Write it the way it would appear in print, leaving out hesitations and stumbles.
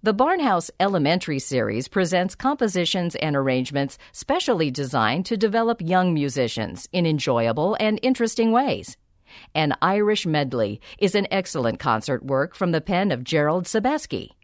The Barnhouse Elementary series presents compositions and arrangements specially designed to develop young musicians in enjoyable and interesting ways. An Irish Medley is an excellent concert work from the pen of Gerald Sebeski.